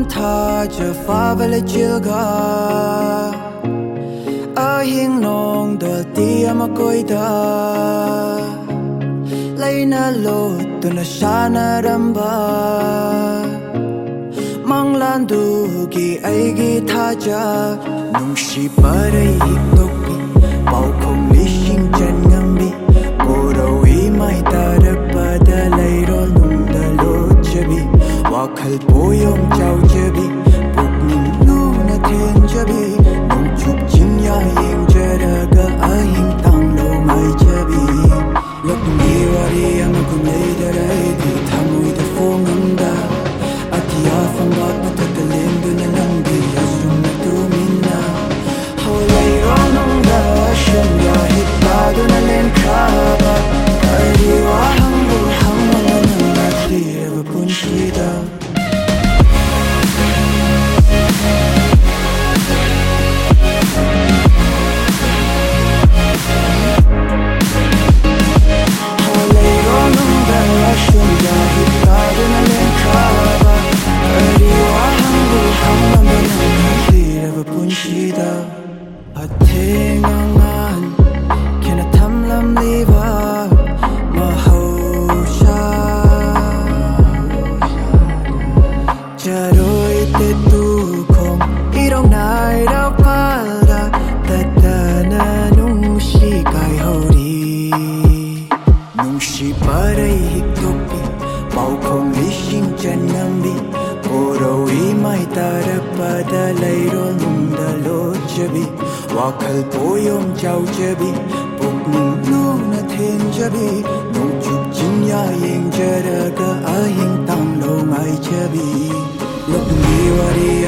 tha cho pha vele chilga a hing nong dol ti ama koida leina lo tu na shana ramba manglandu gi ai gi tha ja nung shi parai hiktopi pau khom li sing chan ngambi koroi mai tarpada leiro nung da lo chabi wakhal poyom chau chabi pukning lu na then chabi nung chup chin ya yeng jaraga ahing tang lo mai chabi lok mi wari am kum lei da rai di thamui da phong anda atia phong ba patat len du na nang di asum na tu minna holai ro nong da shem ya hit ba du na len kha ba ai wa hang bu hang na na ti ever pun shida wakhal poyom chau chabi pukning lu na then chabi nung chup chin ya yeng jaraga ahing tang lo mai chabi lok mi wari